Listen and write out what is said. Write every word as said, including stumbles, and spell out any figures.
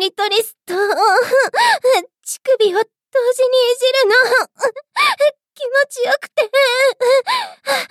リトリスと、乳首を同時にいじるの。気持ちよくて。